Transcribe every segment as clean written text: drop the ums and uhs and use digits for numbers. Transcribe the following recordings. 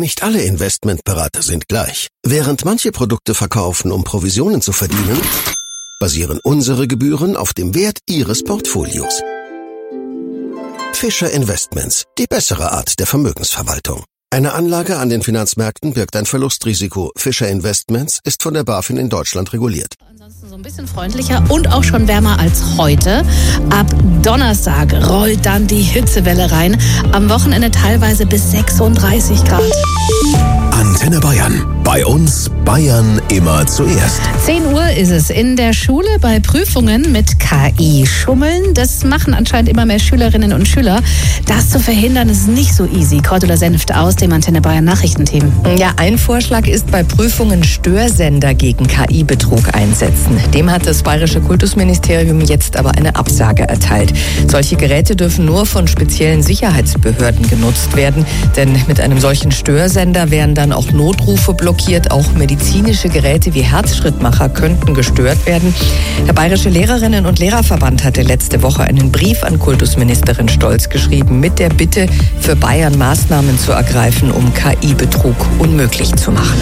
Nicht alle Investmentberater sind gleich. Während manche Produkte verkaufen, um Provisionen zu verdienen, basieren unsere Gebühren auf dem Wert Ihres Portfolios. Fischer Investments, die bessere Art der Vermögensverwaltung. Eine Anlage an den Finanzmärkten birgt ein Verlustrisiko. Fischer Investments ist von der BaFin in Deutschland reguliert. Ansonsten so ein bisschen freundlicher und auch schon wärmer als heute. Ab Donnerstag rollt dann die Hitzewelle rein. Am Wochenende teilweise bis 36 Grad. Antenne Bayern. Bei uns Bayern immer zuerst. 10 Uhr ist es in der Schule bei Prüfungen mit KI schummeln. Das machen anscheinend immer mehr Schülerinnen und Schüler. Das zu verhindern ist nicht so easy. Cordula Senft aus dem Antenne Bayern Nachrichtenteam. Ja, ein Vorschlag ist bei Prüfungen Störsender gegen KI-Betrug einsetzen. Dem hat das Bayerische Kultusministerium jetzt aber eine Absage erteilt. Solche Geräte dürfen nur von speziellen Sicherheitsbehörden genutzt werden, denn mit einem solchen Störsender wären dann auch Notrufe blockiert. Auch medizinische Geräte wie Herzschrittmacher könnten gestört werden. Der Bayerische Lehrerinnen- und Lehrerverband hatte letzte Woche einen Brief an Kultusministerin Stolz geschrieben mit der Bitte, für Bayern Maßnahmen zu ergreifen, um KI-Betrug unmöglich zu machen.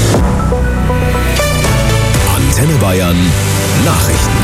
Antenne Bayern Nachrichten.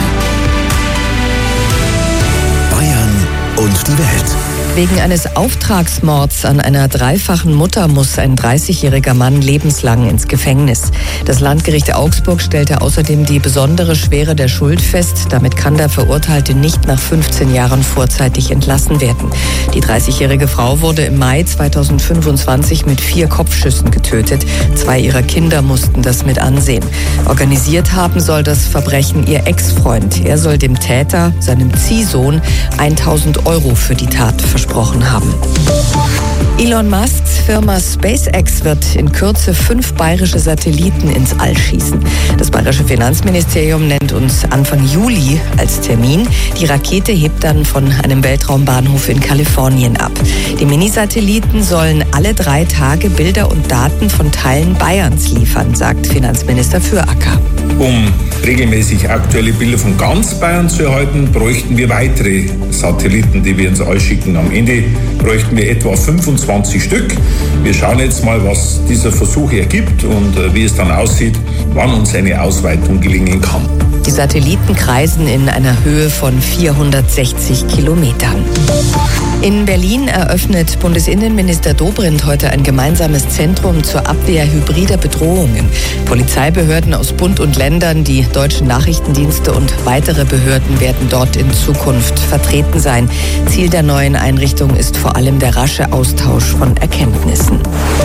Bayern und die Welt. Wegen eines Auftragsmords an einer dreifachen Mutter muss ein 30-jähriger Mann lebenslang ins Gefängnis. Das Landgericht Augsburg stellte außerdem die besondere Schwere der Schuld fest. Damit kann der Verurteilte nicht nach 15 Jahren vorzeitig entlassen werden. Die 30-jährige Frau wurde im Mai 2025 mit 4 Kopfschüssen getötet. 2 ihrer Kinder mussten das mit ansehen. Organisiert haben soll das Verbrechen ihr Ex-Freund. Er soll dem Täter, seinem Ziehsohn, 1.000 € für die Tat versprochen haben. Elon Musks Firma SpaceX wird in Kürze 5 bayerische Satelliten ins All schießen. Das bayerische Finanzministerium nennt uns Anfang Juli als Termin. Die Rakete hebt dann von einem Weltraumbahnhof in Kalifornien ab. Die Minisatelliten sollen alle 3 Tage Bilder und Daten von Teilen Bayerns liefern, sagt Finanzminister Fürhacker. Um regelmäßig aktuelle Bilder von ganz Bayern zu erhalten, bräuchten wir weitere Satelliten, die wir ins All schicken. Am Ende bräuchten wir etwa 25 Stück. Wir schauen jetzt mal, was dieser Versuch ergibt und wie es dann aussieht, wann uns eine Ausweitung gelingen kann. Die Satelliten kreisen in einer Höhe von 460 Kilometern. In Berlin eröffnet Bundesinnenminister Dobrindt heute ein gemeinsames Zentrum zur Abwehr hybrider Bedrohungen. Polizeibehörden aus Bund und Ländern, die deutschen Nachrichtendienste und weitere Behörden werden dort in Zukunft vertreten sein. Ziel der neuen Einrichtung ist vor allem der rasche Austausch von Erkenntnissen.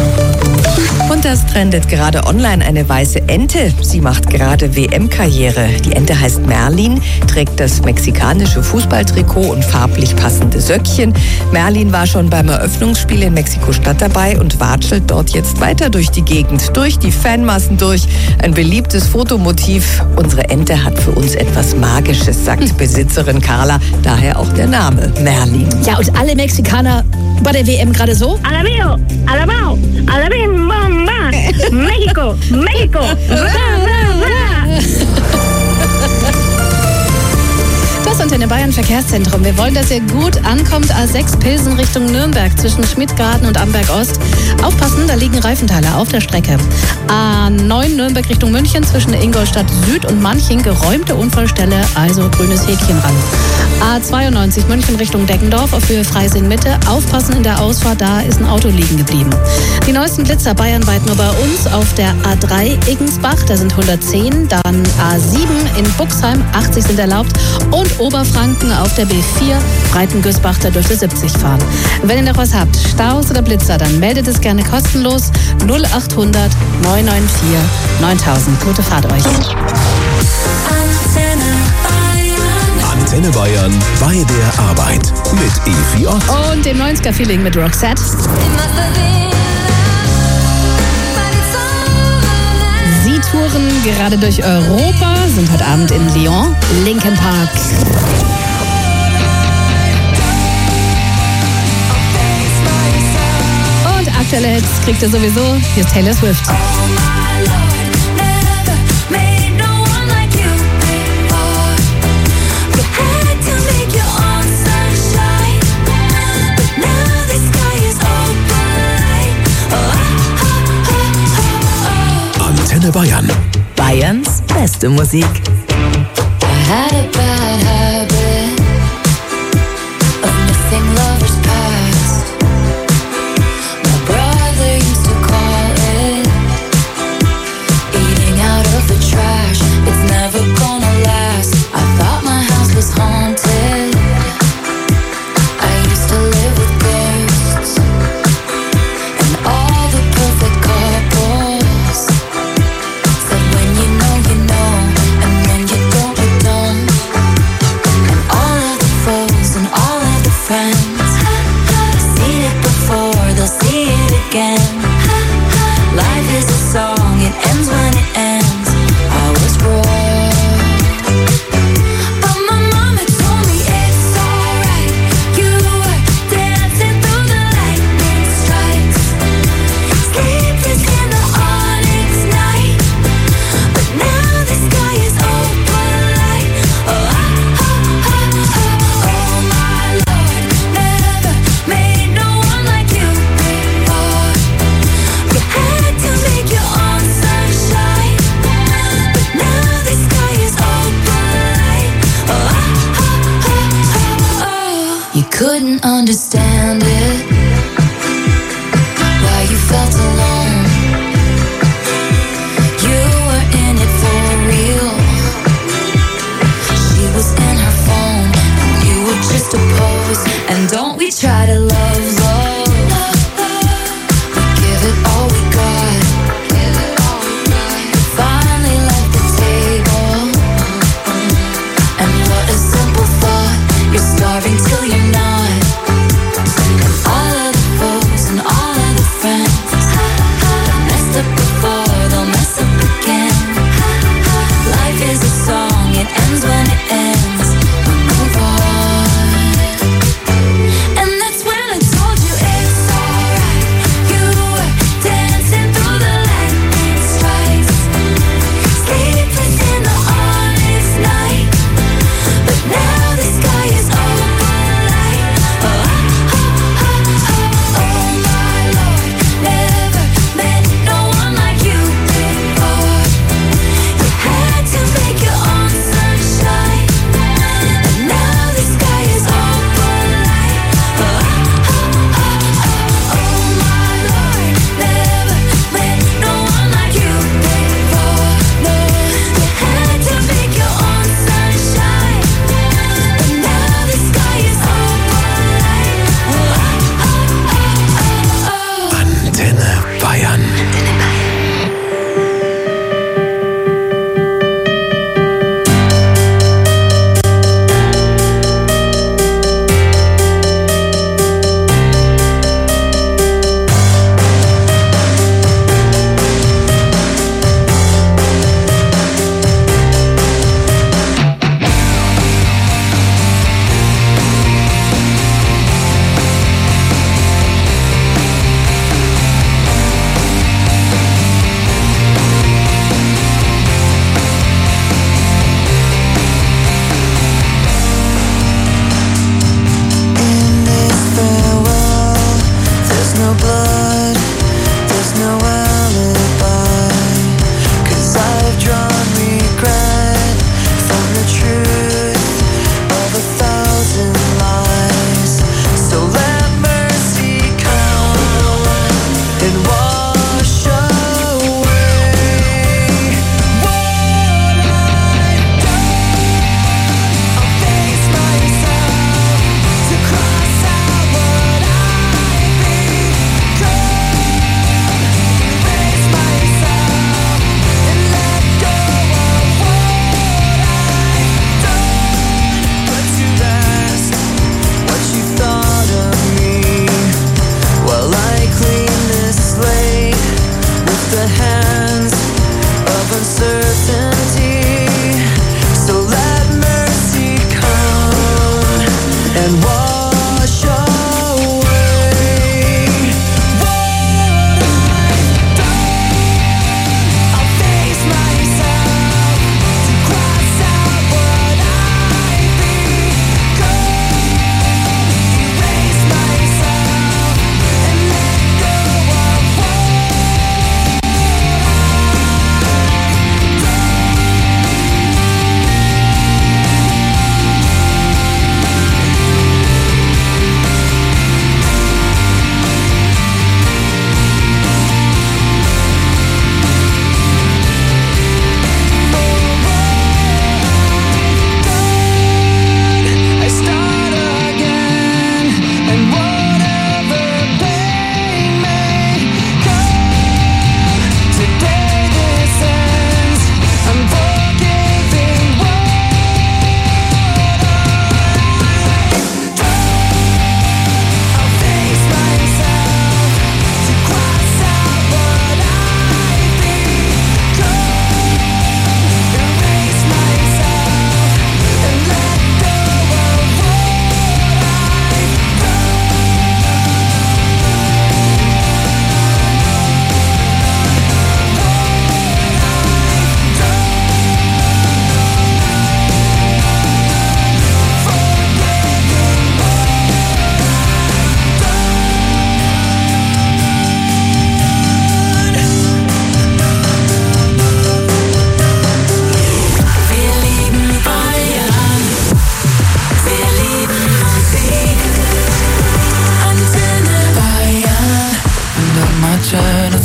Und das trendet gerade online eine weiße Ente. Sie macht gerade WM-Karriere. Die Ente heißt Merlin, trägt das mexikanische Fußballtrikot und farblich passende Söckchen. Merlin war schon beim Eröffnungsspiel in Mexiko-Stadt dabei und watschelt dort jetzt weiter durch die Gegend, durch die Fanmassen durch. Ein beliebtes Fotomotiv. Unsere Ente hat für uns etwas Magisches, sagt Besitzerin Carla. Daher auch der Name Merlin. Ja, und alle Mexikaner bei der WM gerade so? Alabao, alabao, alabim, bam, bam. México, México, ra, ra, ra. Das Antenne Bayern Verkehrszentrum. Wir wollen, dass ihr gut ankommt. A6 Pilsen Richtung Nürnberg zwischen Schmidtgarten und Amberg Ost. Aufpassen, da liegen Reifenteile auf der Strecke. A9 Nürnberg Richtung München zwischen Ingolstadt Süd und Manching. Geräumte Unfallstelle, also grünes Häkchen ran. A92 München Richtung Deggendorf auf Höhe Freising Mitte. Aufpassen in der Ausfahrt, da ist ein Auto liegen geblieben. Die neuesten Blitzer bayernweit nur bei uns. Auf der A3 Iggensbach, da sind 110. Dann A7 in Buxheim, 80 sind erlaubt. Und Oberfranken auf der B4 Breitengüßbach, da dürft ihr 70 fahren. Wenn ihr noch was habt, Staus oder Blitzer, dann meldet es gerne kostenlos 0800 994 9000. Gute Fahrt euch. Antenne Bayern bei der Arbeit mit Evi Ott. Und dem 90er-Feeling mit Roxette. Sie touren gerade durch Europa, sind heute Abend in Lyon, Linkin Park. Und aktuelle Hits kriegt ihr sowieso. Hier ist Taylor Swift. Antenne Bayern. Bayerns beste Musik. I had a bad habit of missing lovers past. My brother used to call it eating out of the trash. It's never gonna last. I thought my house was haunted. I used to live with ghosts and all the perfect couples said when you know, and when you don't, you don't. And all of the foes and all of the friends seen it before, they'll see it again. Life is a song, it ends when it ends. I was wrong, but my mama told me it's alright. You were dancing through the lightning strikes, sleepless in the onyx night. But now the sky is open light. Oh, oh my Lord, never made no one like you before. You had to make your own sunshine.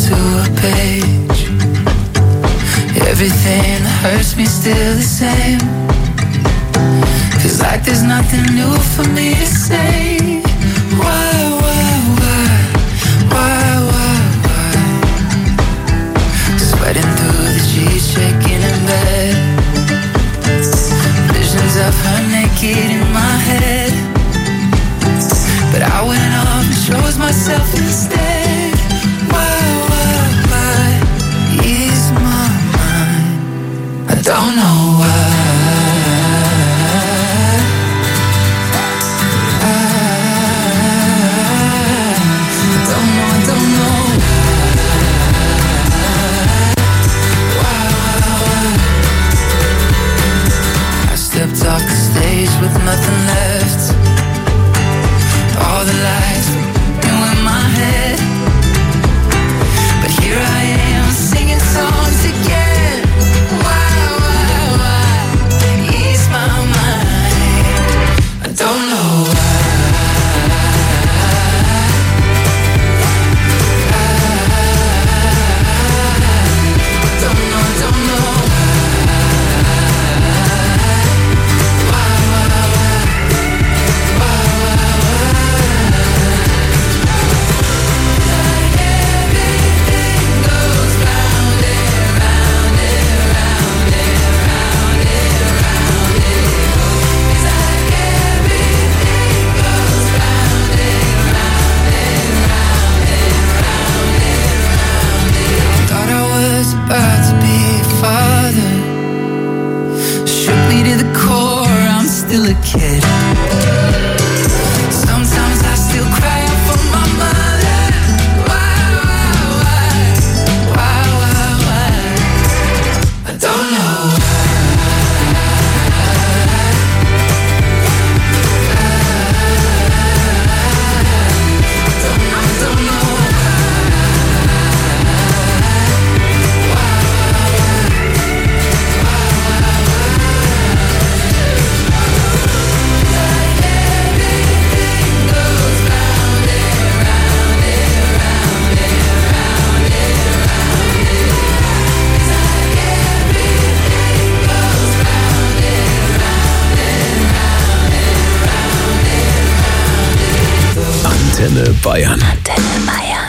to a page. Everything that hurts me still the same. Feels like there's nothing new for me to say. Why? Sweating through the sheets, shaking in bed. Visions of her naked in my head. But I went off and chose myself instead. Why ease my mind? I don't know why. Off the stage with nothing left. All the lights were in my head. But here I am singing songs again. Why? Ease my mind. I don't know why. About to be a father. Shook me to the core, I'm still a kid. Sometimes I still cry out for my mother. Why? I don't know. I don't know. Antenne Bayern. Antenne Bayern.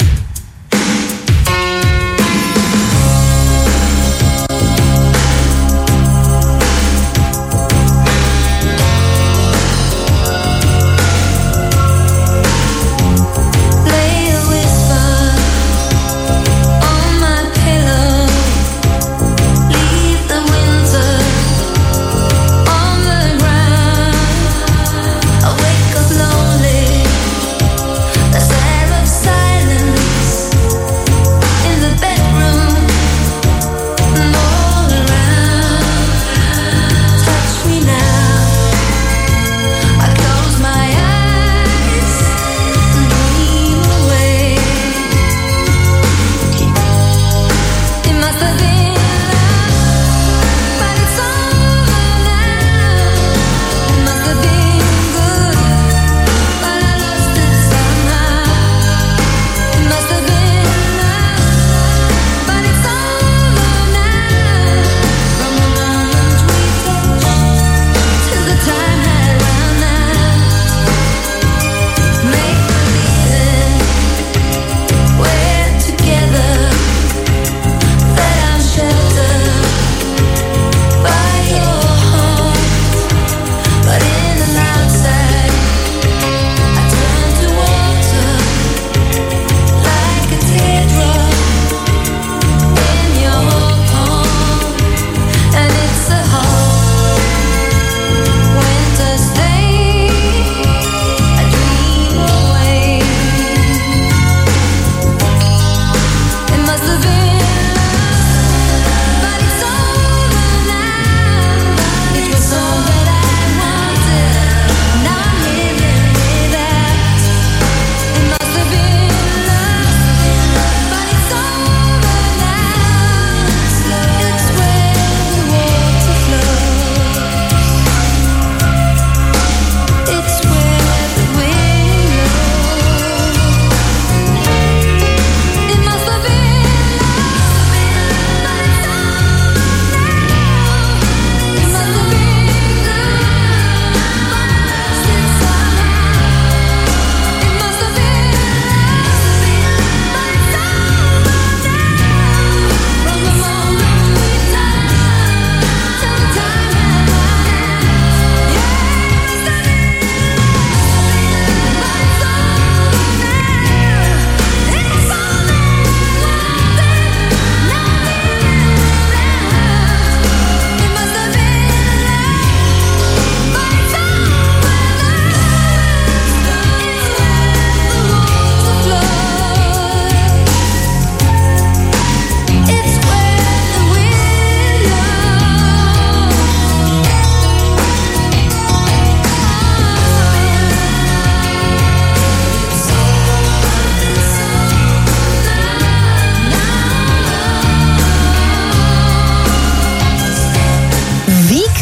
Silence.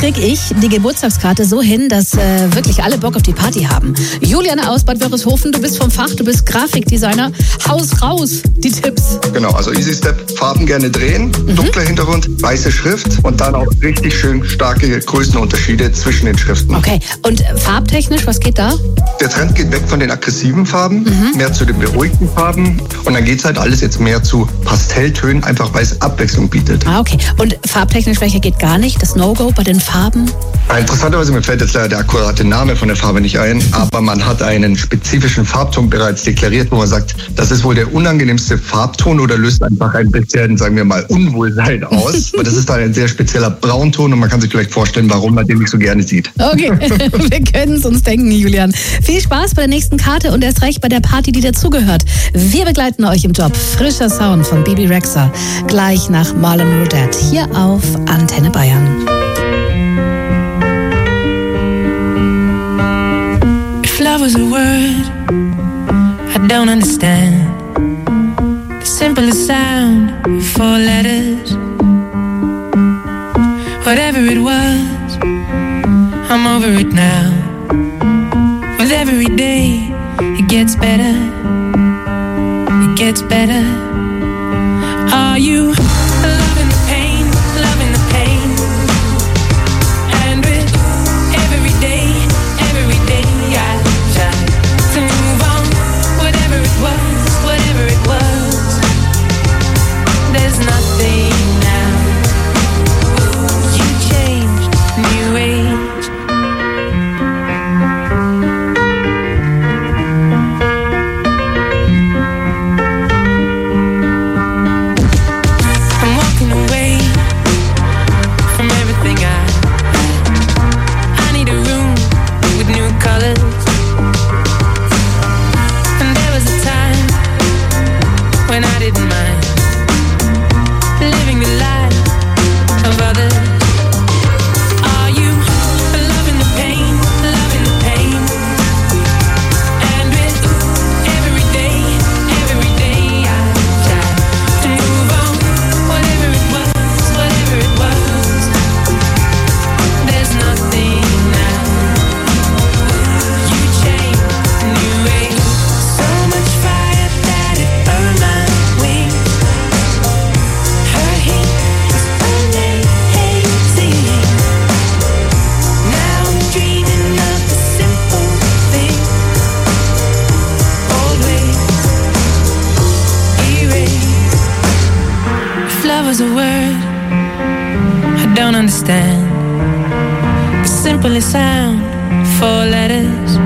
kriege ich die Geburtstagskarte so hin, dass wirklich alle Bock auf die Party haben? Juliane aus Bad Wörishofen, du bist vom Fach, du bist Grafikdesigner. Haus raus, die Tipps. Genau, also Easy Step, Farben gerne drehen, dunkler Hintergrund, weiße Schrift und dann auch richtig schön starke Größenunterschiede zwischen den Schriften. Okay, und farbtechnisch, was geht da? Der Trend geht weg von den aggressiven Farben, mehr zu den beruhigten Farben und dann geht es halt alles jetzt mehr zu Pastelltönen, einfach weil es Abwechslung bietet. Ah, okay. Und farbtechnisch, welcher geht gar nicht? Das No-Go bei den Farben? Interessanterweise, mir fällt jetzt leider der akkurate Name von der Farbe nicht ein, aber man hat einen spezifischen Farbton bereits deklariert, wo man sagt, das ist wohl der unangenehmste Farbton oder löst einfach ein bisschen, sagen wir mal, Unwohlsein aus. Aber das ist dann ein sehr spezieller Braunton und man kann sich vielleicht vorstellen, warum man den nicht so gerne sieht. Okay, wir können es uns denken, Julian. Viel Spaß bei der nächsten Karte und erst recht bei der Party, die dazugehört. Wir begleiten euch im Job. Frischer Sound von Bibi Rexha. Gleich nach Marlon Rodette hier auf Antenne Bayern. If love was a word I don't understand, the simplest sound, 4 letters. Whatever it was, I'm over it now. With every day, it gets better. It gets better. Are you loving the pain, loving the pain? And with every day I try to move on. Whatever it was, there's nothing now. You changed, new age. I'm walking away from everything I need a room with new colors. And there was a time when I didn't mind living the life of others. Are you loving the pain, loving the pain? And with every day I try to move on. Whatever it was, there's nothing now. You changed, new age. So much fire that it burned my wings. Her heat was amazing. Now I'm dreaming of the simple thing. Always erase. If love was a word I don't understand, the simplest sound, 4 letters.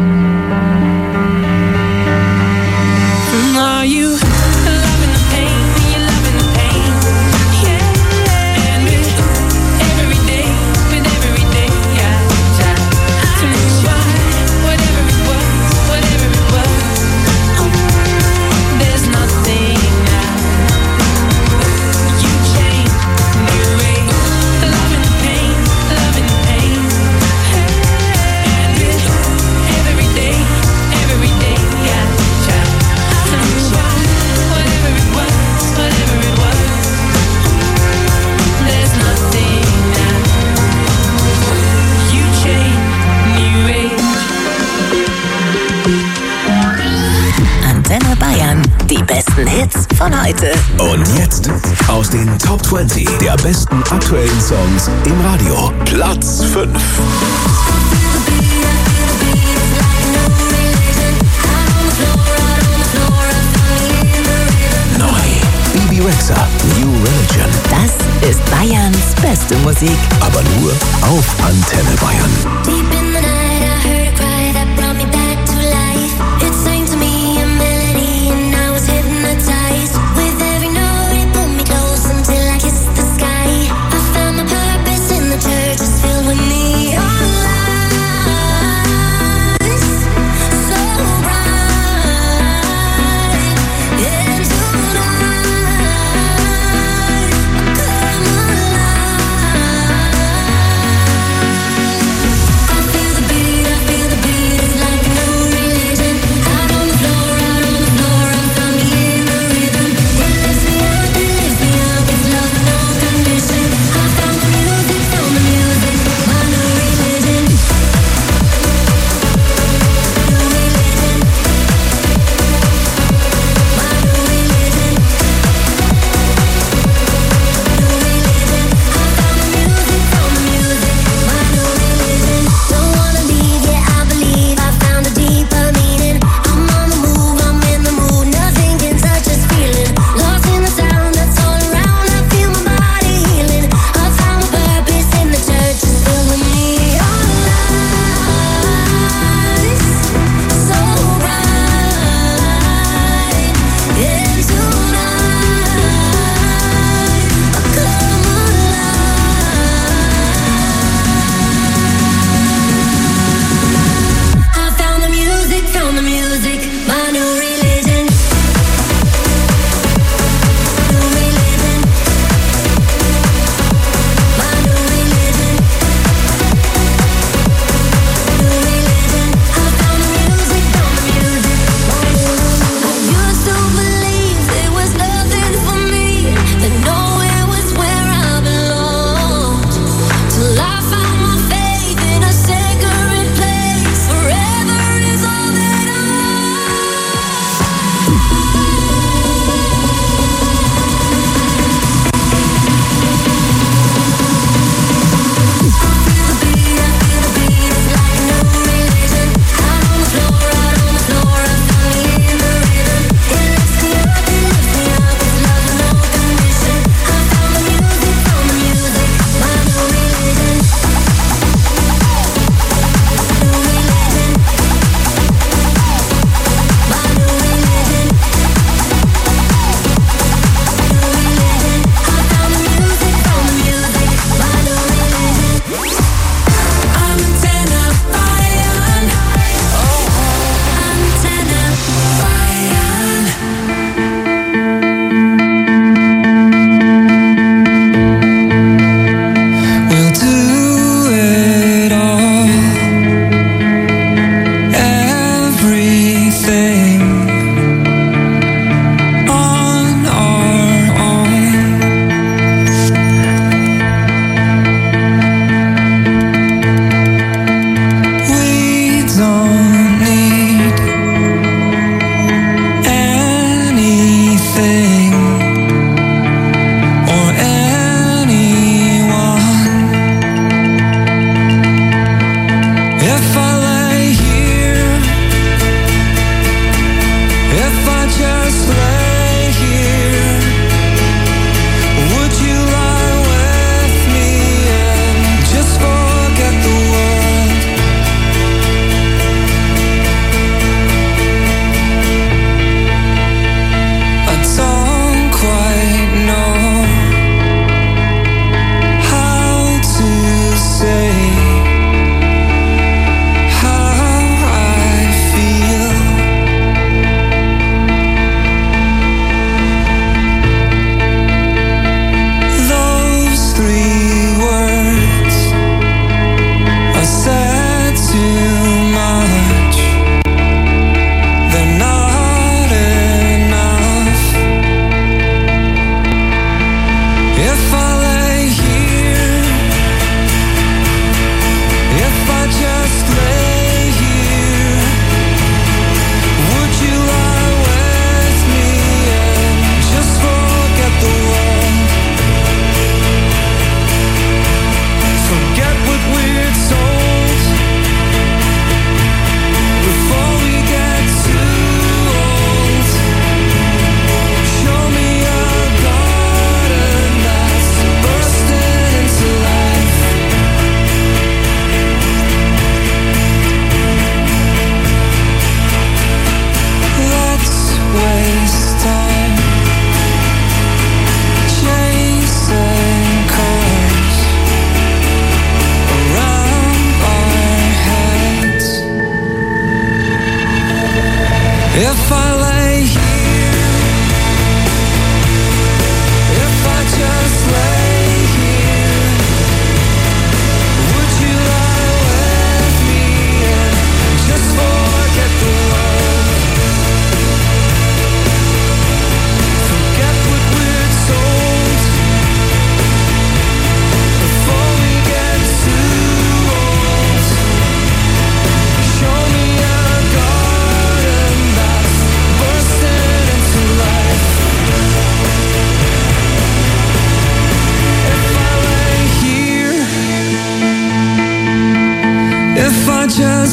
Are you loving the pain? You loving the pain? Yeah. And with every day I try to move on. Whatever it was, there's nothing now. You changed, new age. Loving the pain, loving the pain. And with every day I try to move on. Whatever it was, there's nothing now. You changed, new age. Antenne Bayern. Die besten Hits von heute. Und jetzt aus den Top 20 der besten aktuellen Songs im Radio. Platz 5. Neu. Bibi Rexha, New Religion. Das ist Bayerns beste Musik. Aber nur auf Antenne Bayern. Deep in the night, I heard a cry that brought me back to life. It sang to me a melody, and I was hypnotized. With every note, it pulled me close until I kissed the sky. I found my purpose in the church, it's filled with neon lights, so bright. Into life, come alive. I feel the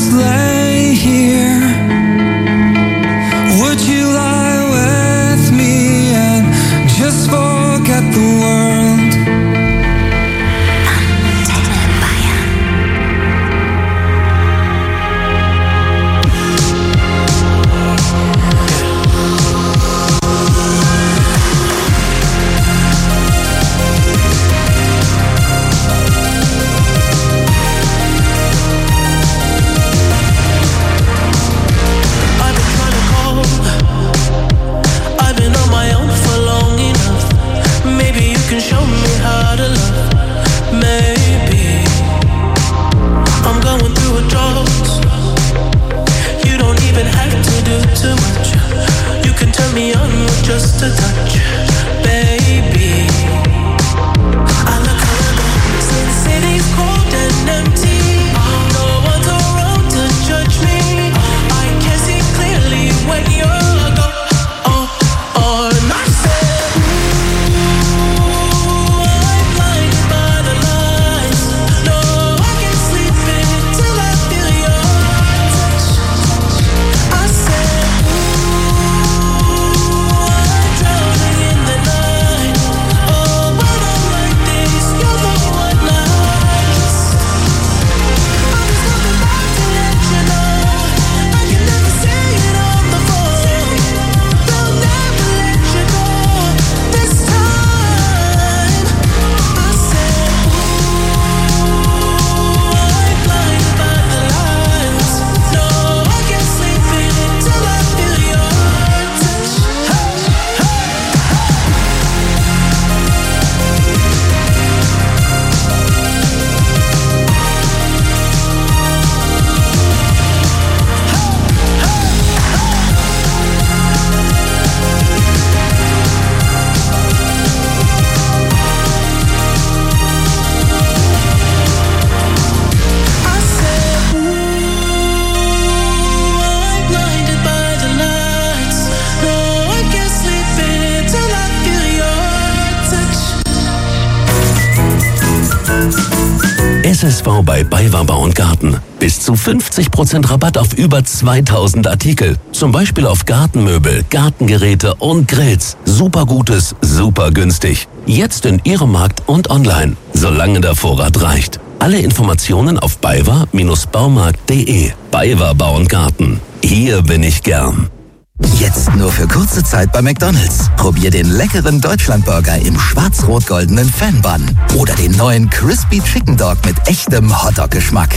just lay here? Would you lie with me and just forget the world? Just a touch, baby. I look around, since city's cold and empty. No one's around to judge me. I can see clearly when you're gone. And I said, ooh, I'm blinded by the lights. No, I can't sleep until I feel your touch. I said, SSV bei BayWa Bau & Garten. Bis zu 50% Rabatt auf über 2000 Artikel. Zum Beispiel auf Gartenmöbel, Gartengeräte und Grills. Super Gutes, super günstig. Jetzt in Ihrem Markt und online, solange der Vorrat reicht. Alle Informationen auf baywa-baumarkt.de. BayWa Bau & Garten. Hier bin ich gern. Jetzt nur für kurze Zeit bei McDonald's. Probier den leckeren Deutschlandburger im schwarz-rot-goldenen Fan-Bun. Oder den neuen Crispy Chicken Dog mit echtem Hotdog-Geschmack.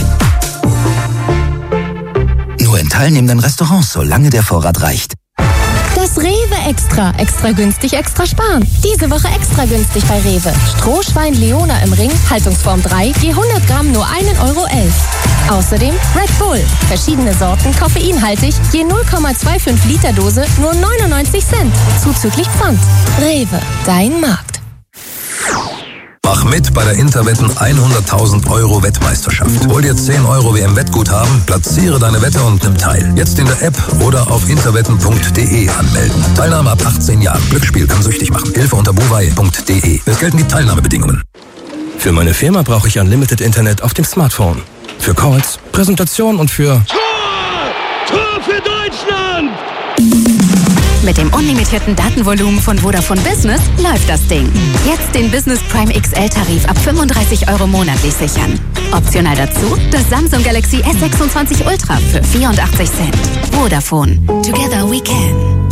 Nur in teilnehmenden Restaurants, solange der Vorrat reicht. Das Rewe Extra. Extra günstig, extra sparen. Diese Woche extra günstig bei Rewe. Strohschwein Leona im Ring, Haltungsform 3, je 100 Gramm nur 1,11 Euro. Außerdem Red Bull. Verschiedene Sorten, koffeinhaltig, je 0,25 Liter Dose, nur 99 Cent. Zuzüglich Pfand. Rewe, dein Markt. Mach mit bei der Interwetten 100.000 Euro Wettmeisterschaft. Hol dir 10 Euro WM-Wettguthaben, platziere deine Wette und nimm teil. Jetzt in der App oder auf interwetten.de anmelden. Teilnahme ab 18 Jahren. Glücksspiel kann süchtig machen. Hilfe unter buwei.de. Es gelten die Teilnahmebedingungen. Für meine Firma brauche ich Unlimited Internet auf dem Smartphone. Für Calls, Präsentation und für... Tor für Deutschland! Mit dem unlimitierten Datenvolumen von Vodafone Business läuft das Ding. Jetzt den Business Prime XL-Tarif ab 35 Euro monatlich sichern. Optional dazu das Samsung Galaxy S26 Ultra für 84 Cent. Vodafone. Together we can.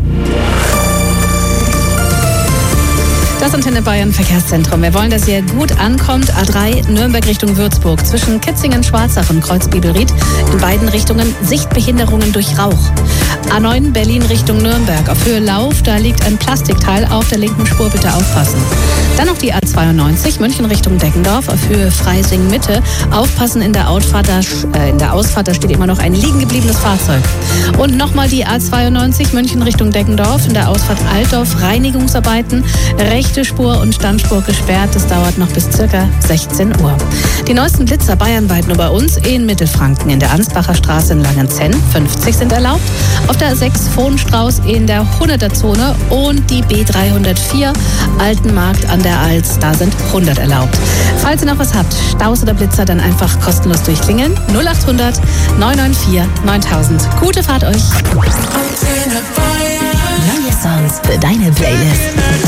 Das Antenne Bayern Verkehrszentrum. Wir wollen, dass ihr gut ankommt. A3 Nürnberg Richtung Würzburg. Zwischen Kitzingen, Schwarzach und Kreuzbibelried. In beiden Richtungen Sichtbehinderungen durch Rauch. A9 Berlin Richtung Nürnberg. Auf Höhe Lauf, da liegt ein Plastikteil auf der linken Spur. Bitte aufpassen. Dann noch die A92 München Richtung Deggendorf. Auf Höhe Freising Mitte. Aufpassen in der Ausfahrt. Da steht immer noch ein liegen gebliebenes Fahrzeug. Und nochmal die A92 München Richtung Deggendorf. In der Ausfahrt Altdorf Reinigungsarbeiten. Rechte Spur und Standspur gesperrt. Das dauert noch bis circa 16 Uhr. Die neuesten Blitzer bayernweit nur bei uns in Mittelfranken. In der Ansbacher Straße in Langenzenn 50 sind erlaubt. Auf Auf der A6 Vohnstrauß in der 100er-Zone und die B304 Altenmarkt an der Alz, da sind 100 erlaubt. Falls ihr noch was habt, Staus oder Blitzer, dann einfach kostenlos durchklingeln. 0800 994 9000. Gute Fahrt euch. Neue Songs für deine Playlist.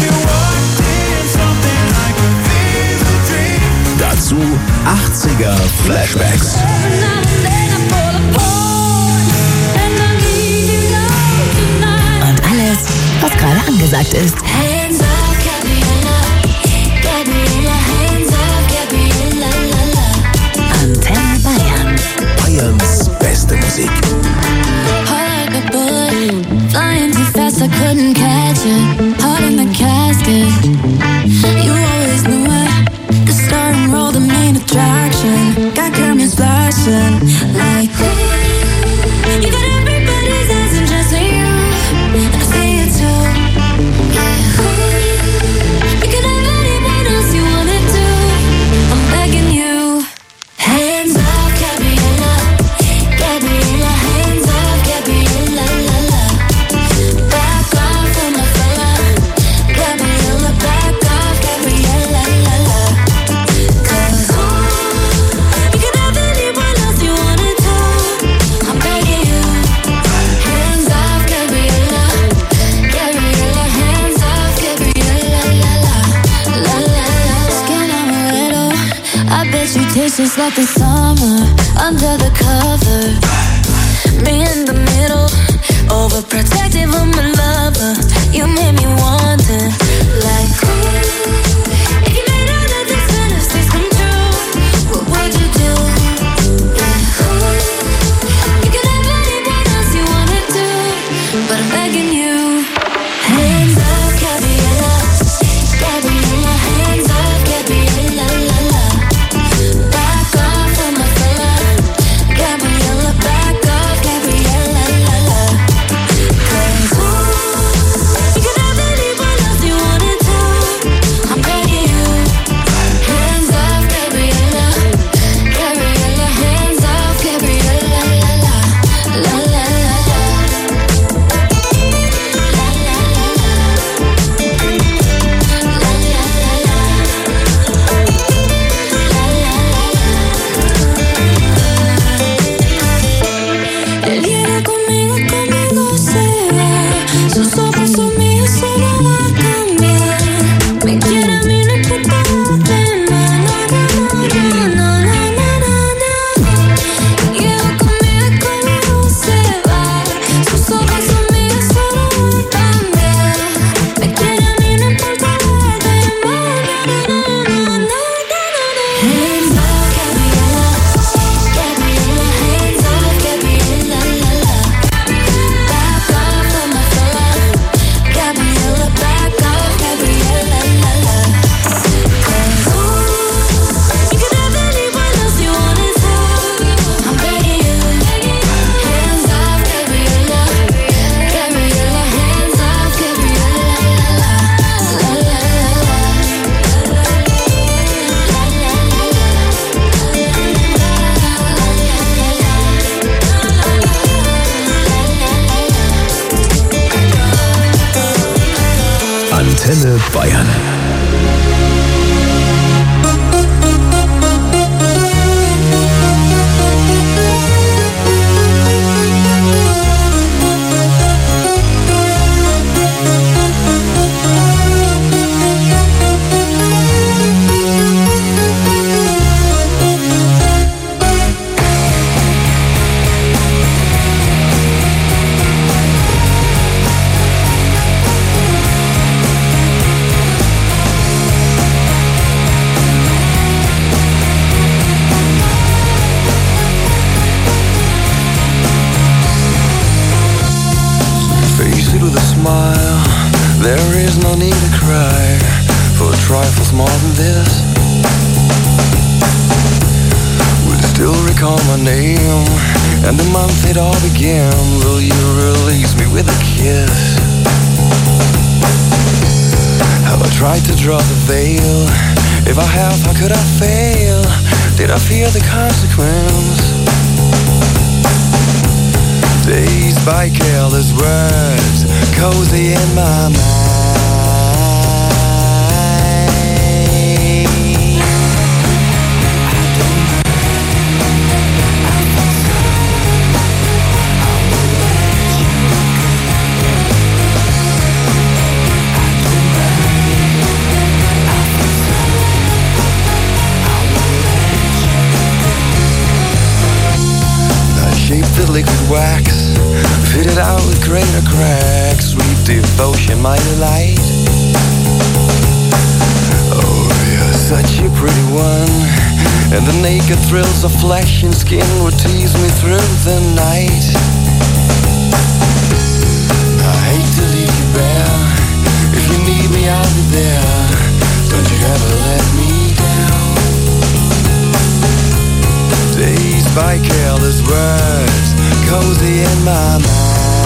Dazu 80er Flashbacks. Und alles, was gerade angesagt ist. Antenne Bayern. Bayerns beste Musik. Flying too fast, I couldn't catch it. Heart in the casket. You always knew it. The star and roll, the main attraction. Got cameras flashing like you got everybody's eyes and just you. And I see it too. You can have anyone else you wanna do. I'm begging you. Hands off, Gabriella. Gabriella, hands off, Gabriella, la la. Back off from my fella. Gabriella, back off, Gabriella, la la. 'Cause you can have anyone else you wanna do. I'm begging you. Hands off, Gabriella. Gabriella, hands off, Gabriella, la la. La la la. Skin on a little. I bet you taste just like the summer under the cover. Me in the middle, overprotective of my lover. You made me want it, like if you made all of these fantasies come true, what would you do? You can have anyone else you wanna do, but I'm begging you. Hands off, Gabriella. Gabriella, hands off, Gabriella, la la. Back off from my fella. Gabriella, back off, Gabriella, la la. 'Cause you can have anyone else you wanna do. I'm begging you. Hands off, Gabriella. Gabriella, hands off, Gabriella, la la. La la la la. Él viene conmigo, conmigo se va. Sus ojos son míos, eso no va a cambiar. Me quiere a mí, no importa dónde, no, no, no, no, no, no, no, no. Lleva conmigo, conmigo se va. Sus ojos son míos, eso no va a cambiar. Me quiere a mí, no importa dónde, no, no, no, no, no, no, no. Hands off, Gabriella. Gabriella, hands off, Gabriella, la la. Back off from my fella. Gabriella, back off, Gabriella, la la. 'Cause you can have anyone else you wanna do. I'm begging you. Hands off, Gabriella. Gabriella, hands off, Gabriella, la la. La la Antenne Bayern. Face it with a smile. There is no need to cry for trifles more than this. Will you still recall my name and the month it all began? Will you release me with a kiss? Have I tried to draw the veil? If I have, how could I fail? Did I fear the consequence? Dazed by careless words, cozy in my mind. The liquid wax, fitted out with greater cracks, sweet devotion, my delight. Oh, you're such a pretty one, and the naked thrills of flesh and skin would tease me through the night. I hate to leave you bare, if you need me I'll be there, don't you ever let me down. Dazed by careless words, cozy in my mind.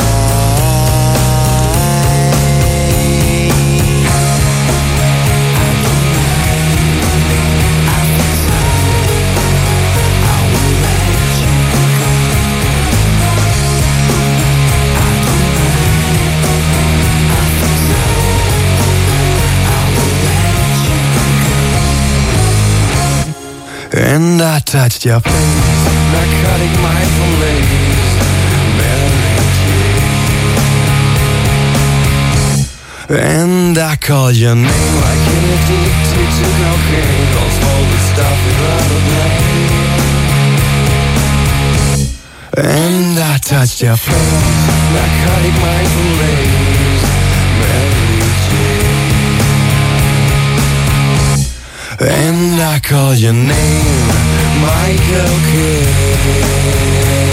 And I touched your face, narcotic mindful lace, Mary Jane. And I call your name like an addicted to cocaine, all smoke the stuff you'd rather play. And I touched your face, narcotic mindful lace, Mary Jane. And I call your name, Michael Kidd.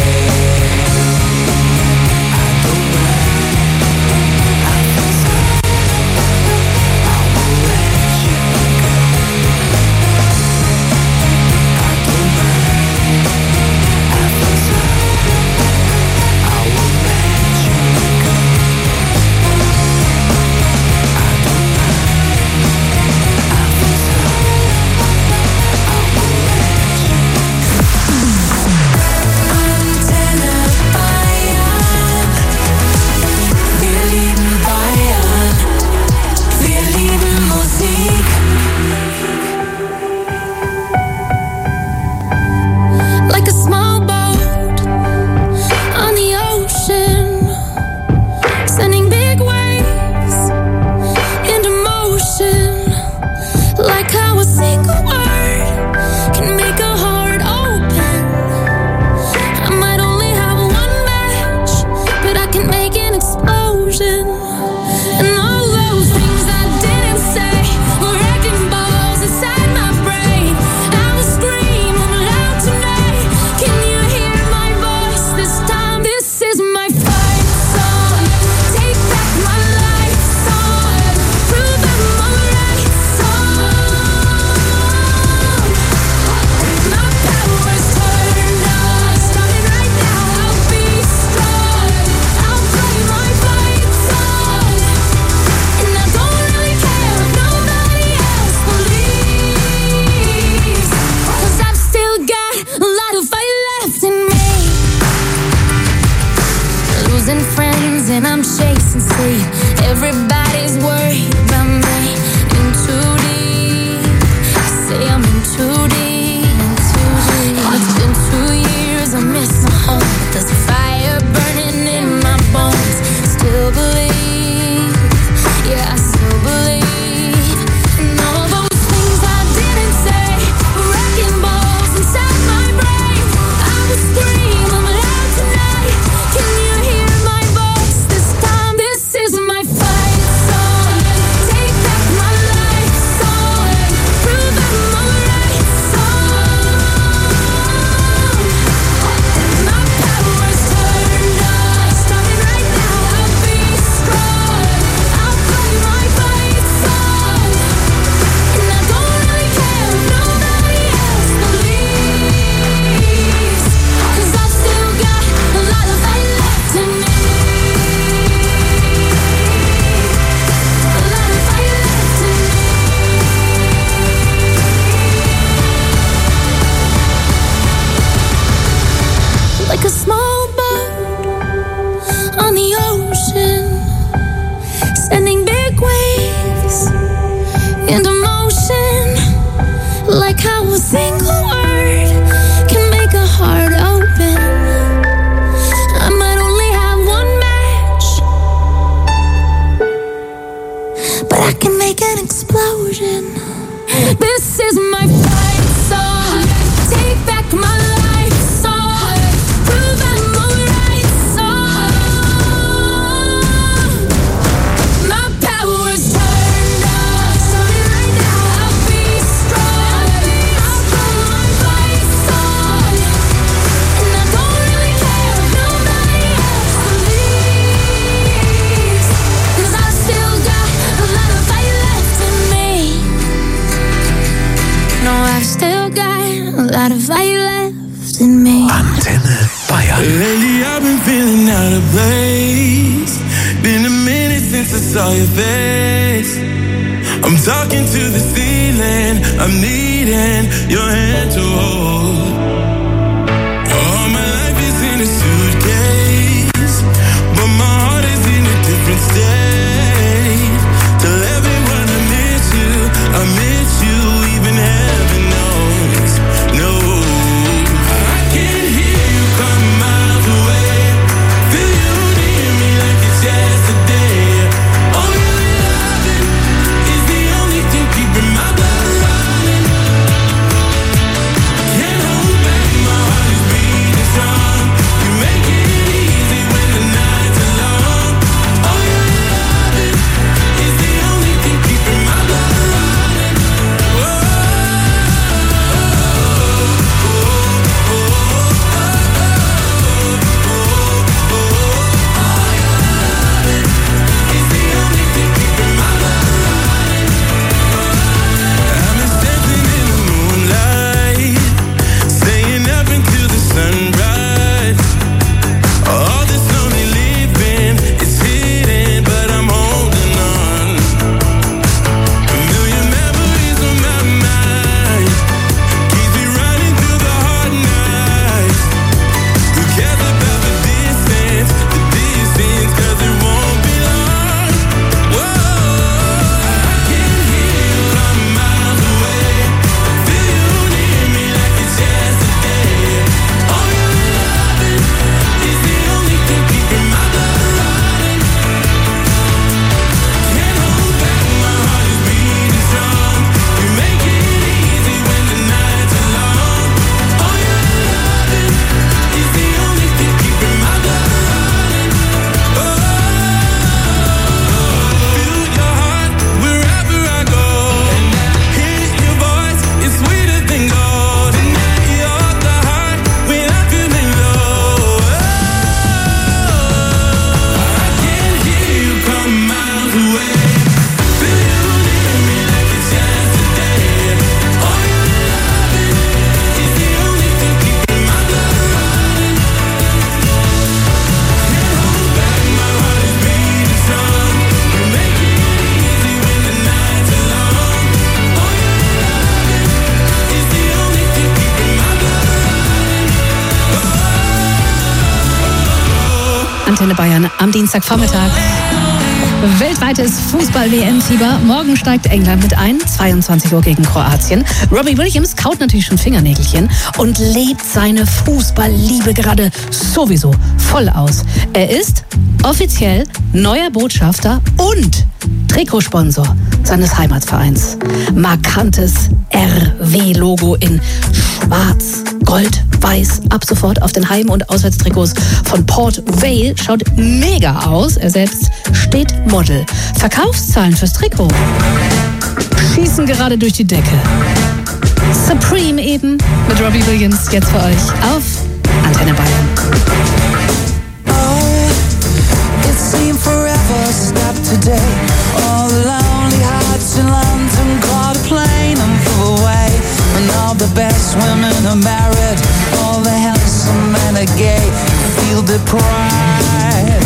single word can make a heart open. I might only have one match, but I can make an explosion. This is my fight song. Take back my life song. Prove I'm alright song. My power's turned on. Right now I'll be strong. I'll put my fight song. And I don't really care if nobody else believes. 'Cause I still got a lot of fight left in me. No, I've still got a lot of fight left in me. Antenne Bayern. Lately I've been feeling out of place. Been a minute since I saw your face. I'm talking to the ceiling. I'm needing your hand to hold. All my life is in a suitcase, but my heart is in a different state. Tell everyone I miss you. I miss you, even heaven knows. No, I can hear you come miles away. Feel you near me like it's yesterday. All you loving is the only thing keeping my blood running. Can't hold back, my heart is beating strong. You make it easy when the nights are long. All you loving is the only thing keeping my blood running. I've been standing in the moonlight, staying up until the sunrise. All this lonely living is hidden, but I'm holding on. A million memories on my mind, keeps me running through the hard nights. Who cares about the distance, 'cause it won't be long. Whoa, I can hear you come miles away. Feel you near me like it's yesterday. All you loving is the only thing keeping my blood running. Can't hold back, my heart is beating strong. You make it easy when the nights are long. All you loving is the only thing keeping my blood running. Feel your heart wherever I go. Hear your voice, it's sweeter than gold. And you're the heart when I'm feeling low. I can hear you come miles away. Feel you near me like it's yesterday. All you loving is the only thing keeping my blood running. Can't hold back, my heart is beating strong. You make it easy when the nights are long. All you loving is the only thing keeping my blood running. Antenne Bayern am Dienstagvormittag. Weltweites Fußball-WM-Fieber. Morgen steigt England mit ein, 22 Uhr gegen Kroatien. Robbie Williams kaut natürlich schon Fingernägelchen und lebt seine Fußballliebe gerade sowieso voll aus. Er ist offiziell neuer Botschafter und Trikotsponsor seines Heimatvereins. Markantes RW-Logo in schwarz, gold, weiß, ab sofort auf den Heim- und Auswärtstrikots von Port Vale. Schaut mega aus. Er selbst steht Model. Verkaufszahlen fürs Trikot schießen gerade durch die Decke. Supreme eben mit Robbie Williams jetzt für euch auf Antenne Bayern. It seemed forever, stop today. All the lonely hearts in London caught a plane and flew away. And all the best women are married, all the handsome men are gay. Feel deprived.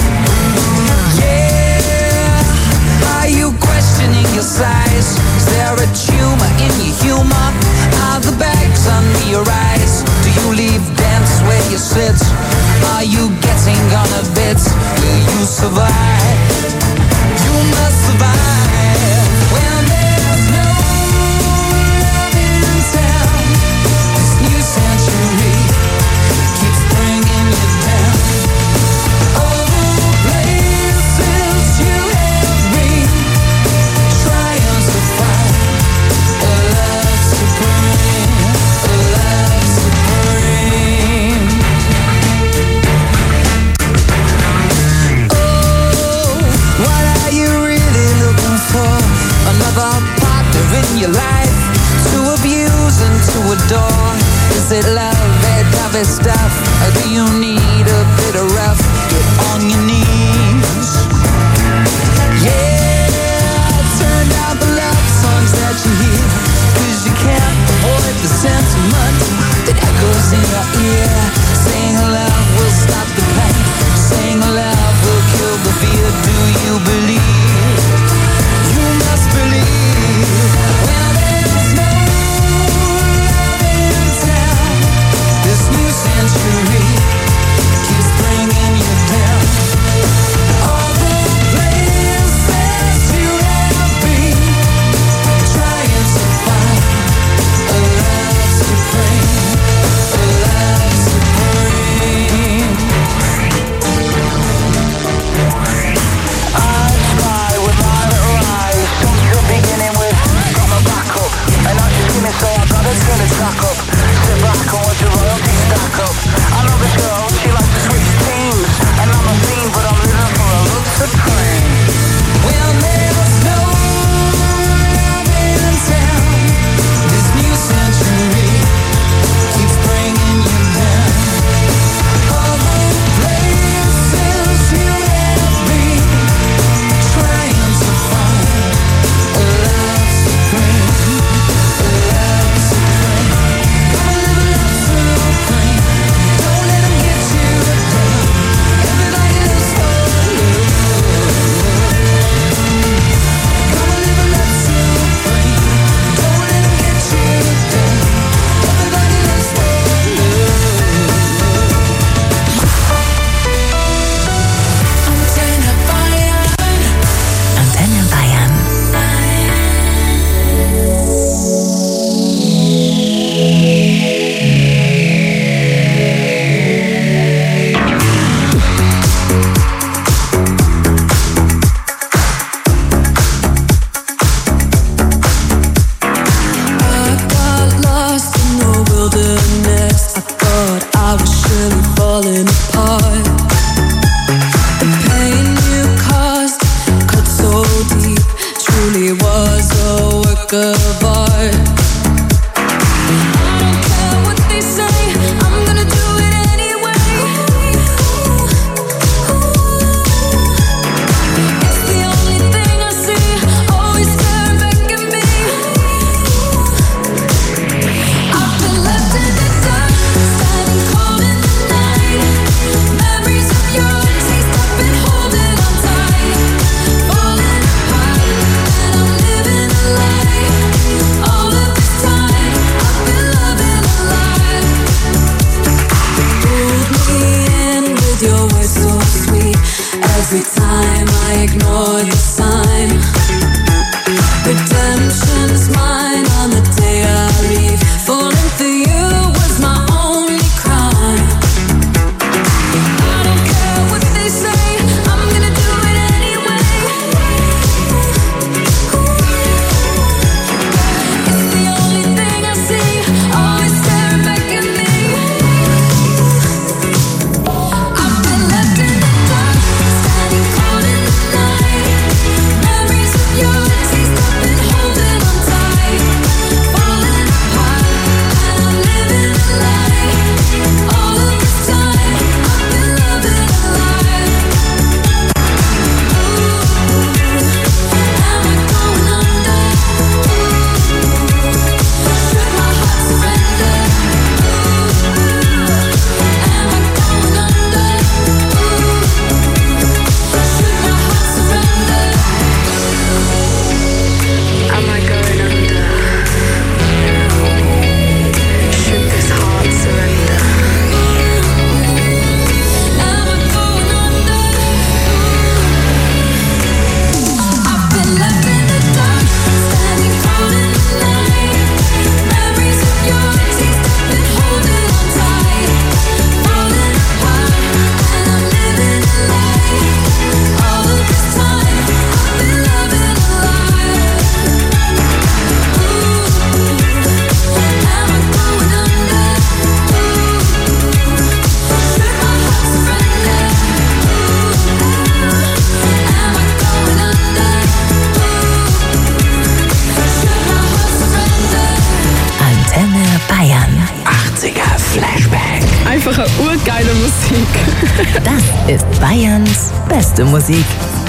Yeah, are you questioning your size? Is there a tumor in your humor? Are the bags under your eyes? Do you leave dance where you sit? Are you getting on a bit? Will you survive? You must survive when there's no love in town. in your life to abuse and to adore? Is it lovey-dovey stuff, or do you need a bit of rough? Get on your knees. Yeah, turn down the love songs that you hear, 'cause you can't avoid the sentiment that echoes in your ear. Saying love will stop the pain, saying love will kill the fear. Do you believe? You must believe. Well, there's no love in town. This new century keeps bringing you down. einfach eine urgeile Musik. Das ist Bayerns beste Musik.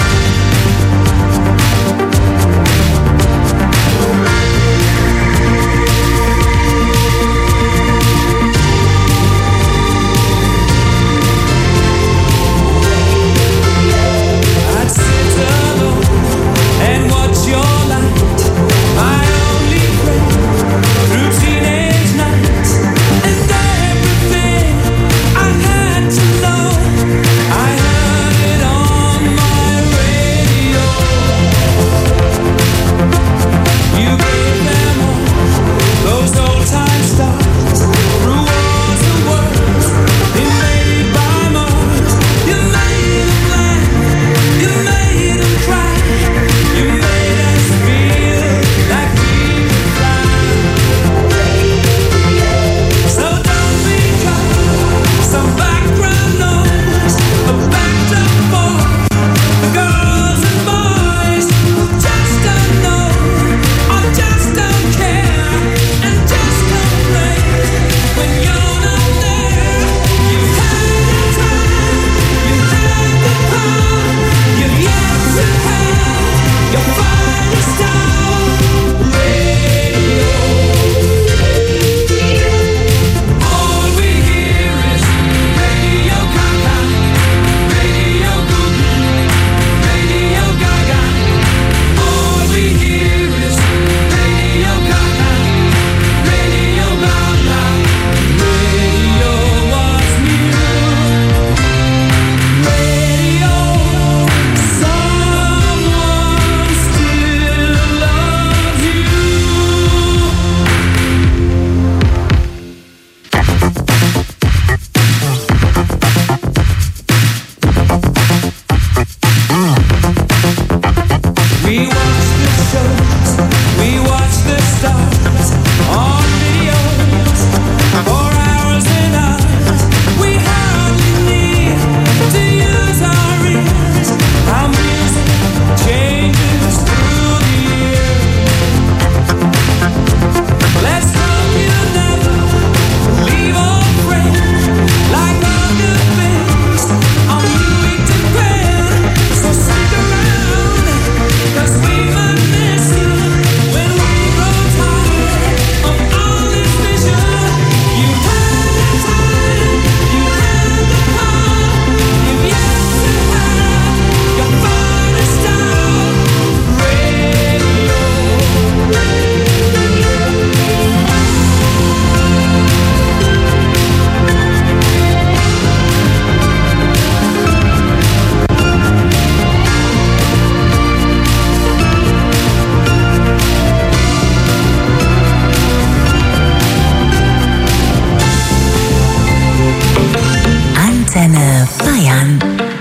Antenne Bayern.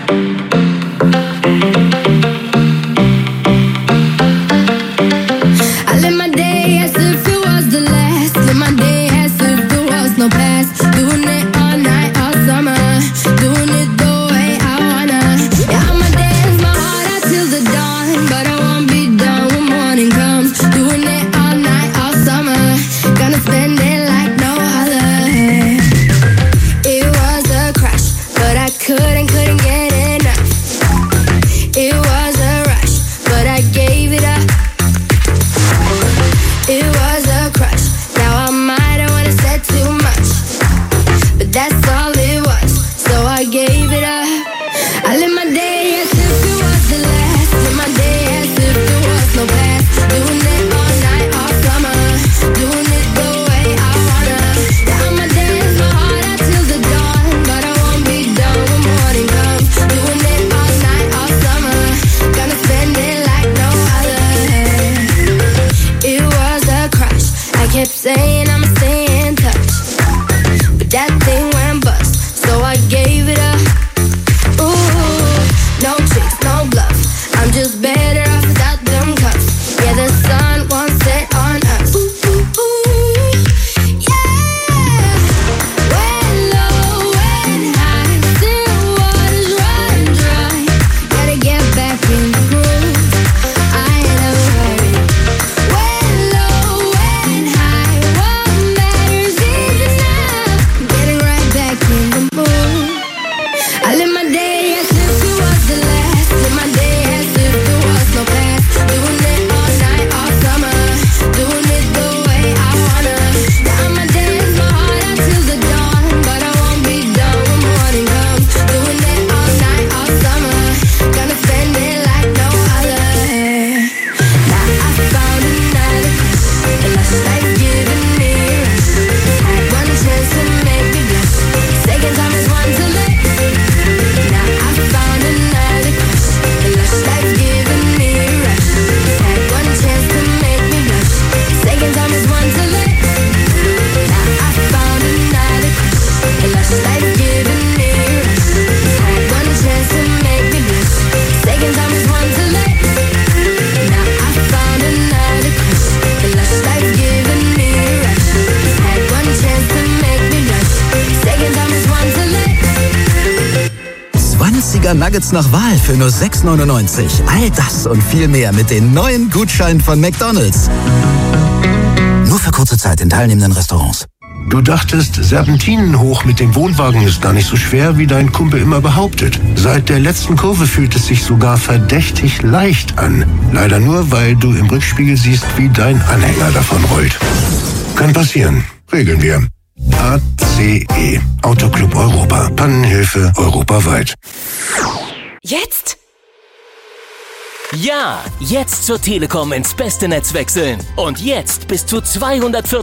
I live my day as if it was the last. Live my day as if there was no past. Doing it all night, all summer. Doing it the way I wanna. Yeah, I'ma dance my heart out till the dawn, but I won't be done when morning comes. Doing it all night, all summer. Gonna spend it like no other. It was a crush, but I couldn't get enough. It was a rush, but I gave it up. It was a crush. Now I might have wanna said too much, but that's all it was. So I gave it up. I live my day as if it was the last. Live my day as if there was no past. Doing it all night, all summer. Doing it the way I wanna. Yeah, I'ma dance my heart out till the dawn, but I won't be done when morning comes. Doing it all night, all summer. Gonna spend it like no other. It was a crush. I kept saying I'ma stay in touch, but that thing went bust, so I gave it up. Ooh, no tricks, no bluff. I'm just better off without them cuffs. Yeah, the sun won't set on us. Ooh, ooh, ooh, yeah. When low, when high, still waters run dry. Gotta get back in the groove. I ain't never hurry. When low, when high, walk Chicken Nuggets nach Wahl für nur 6,99. All das und viel mehr mit den neuen Gutscheinen von McDonald's. Nur für kurze Zeit in teilnehmenden Restaurants. Du dachtest, Serpentinen hoch mit dem Wohnwagen ist gar nicht so schwer, wie dein Kumpel immer behauptet. Seit der letzten Kurve fühlt es sich sogar verdächtig leicht an. Leider nur, weil du im Rückspiegel siehst, wie dein Anhänger davon rollt. Kann passieren. Regeln wir. ACE. Autoclub Europa. Pannenhilfe europaweit. Jetzt? Ja, jetzt zur Telekom ins beste Netz wechseln. Und jetzt bis zu 240